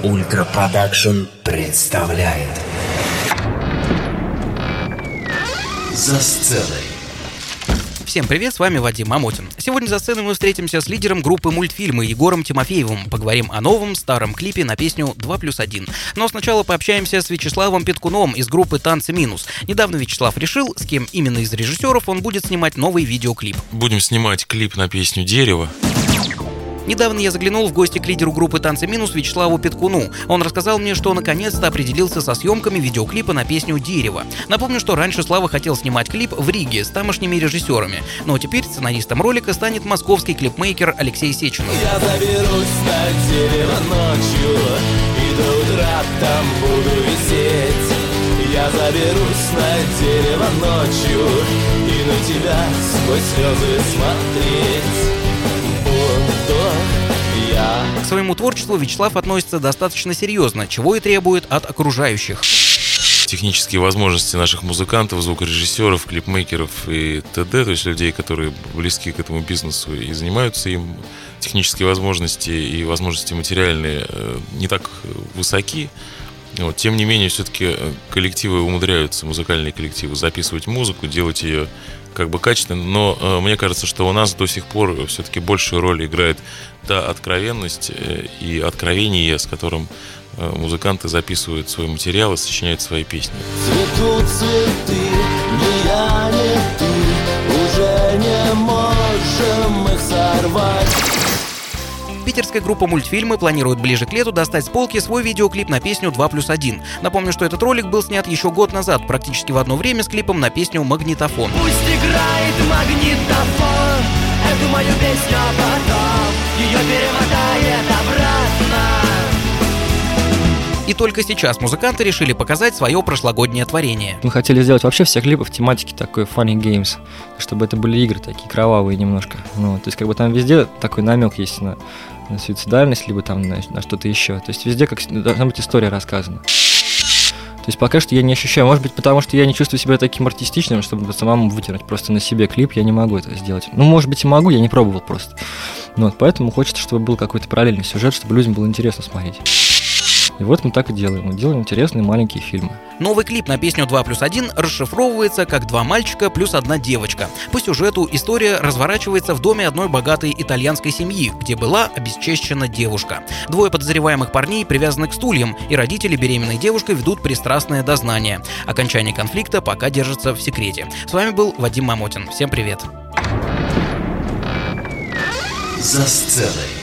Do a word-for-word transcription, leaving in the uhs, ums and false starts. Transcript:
Ультра Продакшн представляет «За сценой». Всем привет, с вами Вадим Мамотин. Сегодня за сценой мы встретимся с лидером группы мультфильмы Егором Тимофеевым. Поговорим о новом старом клипе на песню два плюс один. Но сначала пообщаемся с Вячеславом Петкуновым из группы «Танцы минус». Недавно Вячеслав решил, с кем именно из режиссеров он будет снимать новый видеоклип. Будем снимать клип на песню «Дерево». Недавно я заглянул в гости к лидеру группы «Танцы минус» Вячеславу Петкуну. Он рассказал мне, что наконец-то определился со съемками видеоклипа на песню «Дерево». Напомню, что раньше Слава хотел снимать клип в Риге с тамошними режиссерами. Но теперь сценаристом ролика станет московский клипмейкер Алексей Сеченов. Я заберусь на дерево ночью, и до утра там буду висеть. Я заберусь на дерево ночью, и на тебя сквозь слезы смотреть. К своему творчеству Вячеслав относится достаточно серьезно, чего и требует от окружающих. Технические возможности наших музыкантов, звукорежиссеров, клипмейкеров и т.д., то есть людей, которые близки к этому бизнесу и занимаются им, технические возможности и возможности материальные не так высоки. Вот. Тем не менее, все-таки коллективы умудряются, музыкальные коллективы, записывать музыку, делать ее как бы качественно, но э, мне кажется, что у нас до сих пор все-таки большую роль играет та откровенность э, и откровение, с которым э, музыканты записывают свой материал и сочиняют свои песни. Цветут цветы, ни я, ни ты, уже не можем их сорвать. Питерская группа мультфильмы планирует ближе к лету достать с полки свой видеоклип на песню два плюс один. Напомню, что этот ролик был снят еще год назад, практически в одно время с клипом на песню «Магнитофон». Пусть играет магнитофон эту мою песню, а потом ее перемотает обратно. И только сейчас музыканты решили показать свое прошлогоднее творение. Мы хотели сделать вообще все клипы в тематике такой funny games, чтобы это были игры такие кровавые немножко. Ну, то есть как бы там везде такой намек есть на, на суицидальность, либо там на, на что-то еще. То есть везде как должна быть история рассказана. То есть пока что я не ощущаю, может быть, потому что я не чувствую себя таким артистичным, чтобы самому вытянуть просто на себе клип, я не могу это сделать. Ну, может быть, и могу, я не пробовал просто. Ну, вот, поэтому хочется, чтобы был какой-то параллельный сюжет, чтобы людям было интересно смотреть. И вот мы так и делаем. Мы делаем интересные маленькие фильмы. Новый клип на песню два плюс один расшифровывается как «Два мальчика плюс одна девочка». По сюжету история разворачивается в доме одной богатой итальянской семьи, где была обесчещена девушка. Двое подозреваемых парней привязаны к стульям, и родители беременной девушкой ведут пристрастное дознание. Окончание конфликта пока держится в секрете. С вами был Вадим Мамотин. Всем привет. «За сценой».